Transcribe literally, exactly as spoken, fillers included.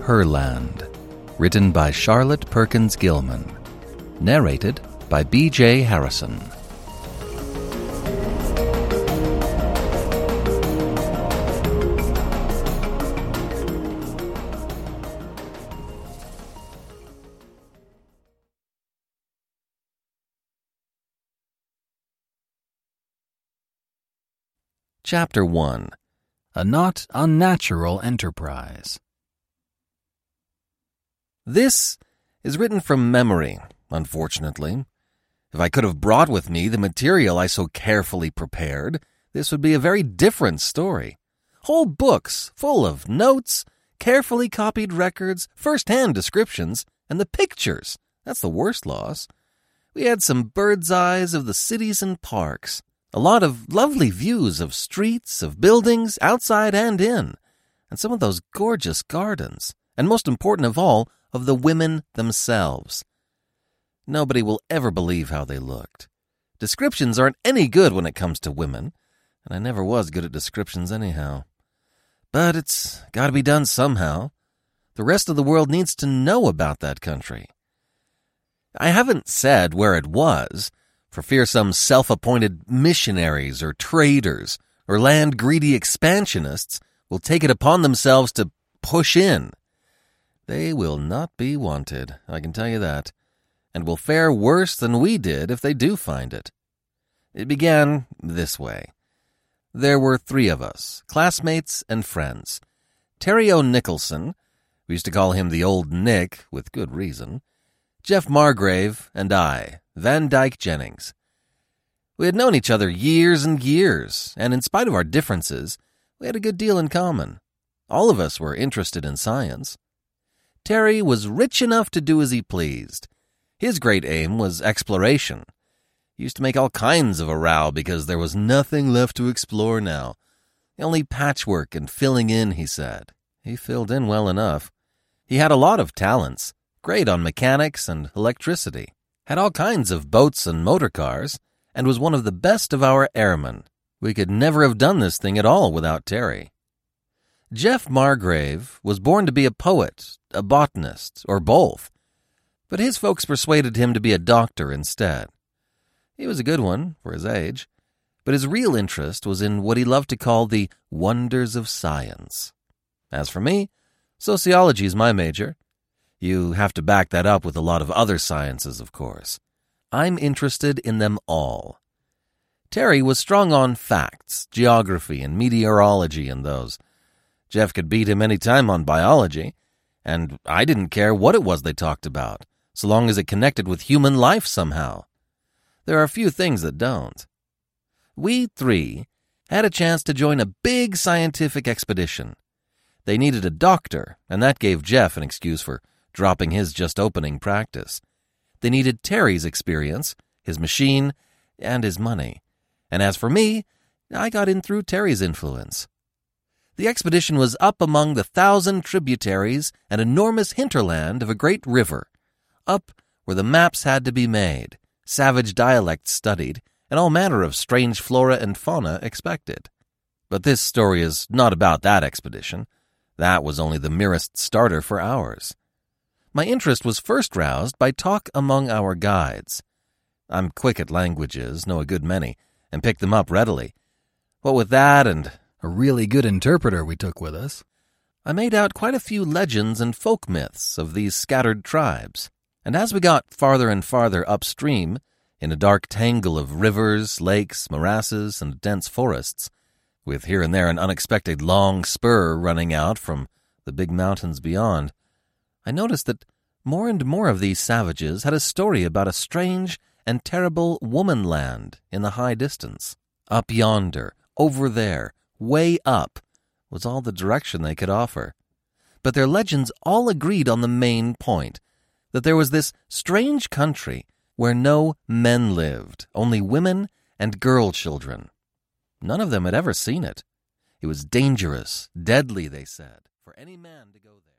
Herland, written by Charlotte Perkins Gilman, narrated by B J Harrison. Chapter one. A Not Unnatural Enterprise. This is written from memory, unfortunately. If I could have brought with me the material I so carefully prepared, this would be a very different story. Whole books full of notes, carefully copied records, first-hand descriptions, and the pictures. That's the worst loss. We had some bird's eyes of the cities and parks. A lot of lovely views of streets, of buildings, outside and in, and some of those gorgeous gardens, and most important of all, of the women themselves. Nobody will ever believe how they looked. Descriptions aren't any good when it comes to women, and I never was good at descriptions anyhow. But it's got to be done somehow. The rest of the world needs to know about that country. I haven't said where it was, for fear some self-appointed missionaries or traders or land-greedy expansionists will take it upon themselves to push in. They will not be wanted, I can tell you that, and will fare worse than we did if they do find it. It began this way. There were three of us, classmates and friends. Terry O'Nicholson, we used to call him the Old Nick, with good reason, Jeff Margrave, and I, Van Dyke Jennings. We had known each other years and years, and in spite of our differences, we had a good deal in common. All of us were interested in science. Terry was rich enough to do as he pleased. His great aim was exploration. He used to make all kinds of a row because there was nothing left to explore now. Only patchwork and filling in, he said. He filled in well enough. He had a lot of talents, great on mechanics and electricity, had all kinds of boats and motor cars, and was one of the best of our airmen. We could never have done this thing at all without Terry. Jeff Margrave was born to be a poet, a botanist, or both, but his folks persuaded him to be a doctor instead. He was a good one for his age, but his real interest was in what he loved to call the wonders of science. As for me, sociology is my major. You have to back that up with a lot of other sciences, of course. I'm interested in them all. Terry was strong on facts, geography, and meteorology and those. Jeff could beat him any time on biology, and I didn't care what it was they talked about, so long as it connected with human life somehow. There are a few things that don't. We three had a chance to join a big scientific expedition. They needed a doctor, and that gave Jeff an excuse for dropping his just-opening practice. They needed Terry's experience, his machine, and his money. And as for me, I got in through Terry's influence. The expedition was up among the thousand tributaries and enormous hinterland of a great river, up where the maps had to be made, savage dialects studied, and all manner of strange flora and fauna expected. But this story is not about that expedition. That was only the merest starter for ours. My interest was first roused by talk among our guides. I'm quick at languages, know a good many, and pick them up readily. What with that and a really good interpreter we took with us, I made out quite a few legends and folk myths of these scattered tribes. And as we got farther and farther upstream, in a dark tangle of rivers, lakes, morasses, and dense forests, with here and there an unexpected long spur running out from the big mountains beyond, I noticed that more and more of these savages had a story about a strange and terrible woman-land in the high distance. Up yonder, over there, way up, was all the direction they could offer. But their legends all agreed on the main point, that there was this strange country where no men lived, only women and girl children. None of them had ever seen it. It was dangerous, deadly, they said, for any man to go there.